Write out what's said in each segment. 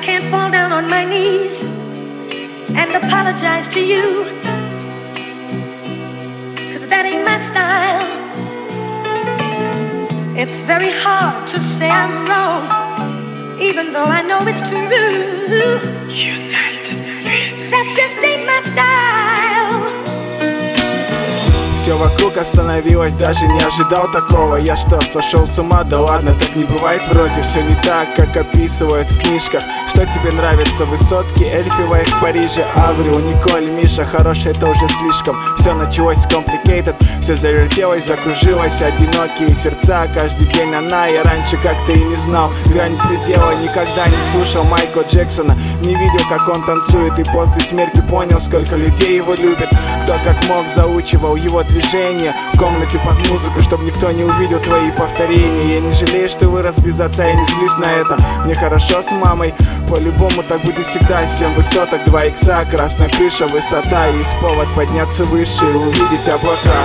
can't fall down on my knees and apologize to you, 'cause that ain't my style. It's very hard to say I'm wrong, even though I know it's true. That just ain't my style. Все вокруг остановилось, даже не ожидал такого. Я что, сошел с ума? Да ладно, так не бывает. Вроде все не так, как описывают в книжках. Что тебе нравится? Высотки, Эльфива в Париже, Аврил, Николь, Миша. Хорошее это уже слишком. Все началось с complicated, все завертелось, закружилось. Одинокие сердца, каждый день она. Я раньше как-то и не знал грань предела. Никогда не слушал Майкла Джексона, не видел, как он танцует. И после смерти понял, сколько людей его любит. Кто как мог заучивал его движение в комнате под музыку, чтобы никто не увидел твои повторения. Я не жалею, что вырос без отца, я не злюсь на это. Мне хорошо с мамой, по-любому так будет всегда. 7 высоток, 2 икса, красная крыша, высота. Есть повод подняться выше и увидеть облака.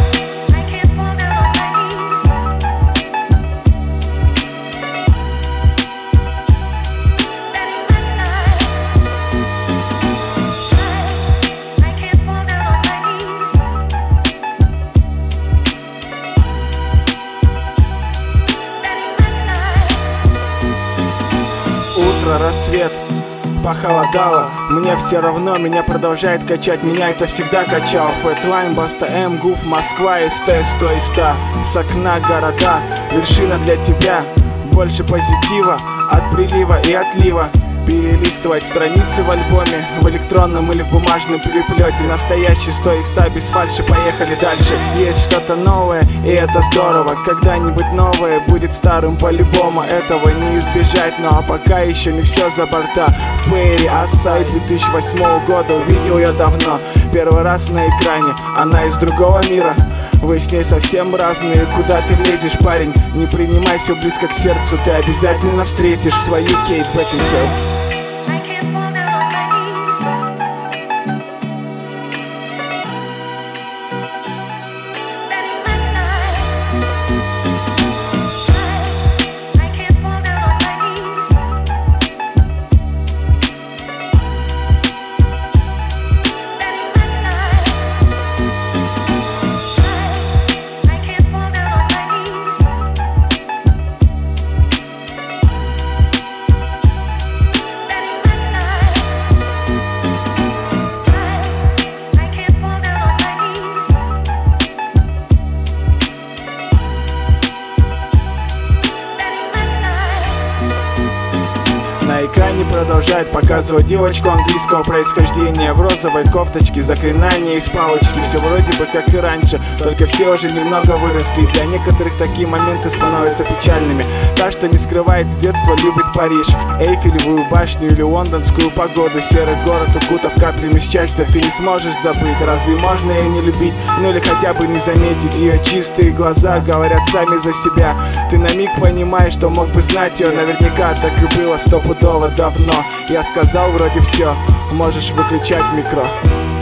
Рассвет, похолодало, мне все равно, меня продолжает качать, меня это всегда качало. Фэтлайн, Баста М, Гуф, Москва, СТ, 100 и 100, с окна города, вершина для тебя, больше позитива, от прилива и отлива. Перелистывать страницы в альбоме, в электронном или в бумажном переплете. Настоящий 100 и 100, без фальши, поехали дальше. Есть что-то новое, и это здорово. Когда-нибудь новое будет старым по-любому. Этого не избежать, но а пока еще не все за борта. В плеере Ассай 2008 года увидел я давно. Первый раз на экране, она из другого мира. Вы с ней совсем разные, куда ты лезешь, парень? Не принимай все близко к сердцу, ты обязательно встретишь свою Кейт Бекинсейл. На экране продолжает показывать девочку английского происхождения в розовой кофточке, заклинания из палочки. Все вроде бы как и раньше, только все уже немного выросли. Для некоторых такие моменты становятся печальными. Та, что не скрывает с детства, любит Париж, Эйфелевую башню или лондонскую погоду. Серый город укутав каплями счастья, ты не сможешь забыть. Разве можно ее не любить? Ну или хотя бы не заметить. Ее чистые глаза говорят сами за себя. Ты на миг понимаешь, что мог бы знать ее. Наверняка так и было стопудово давно. Я сказал вроде все, можешь выключать микро.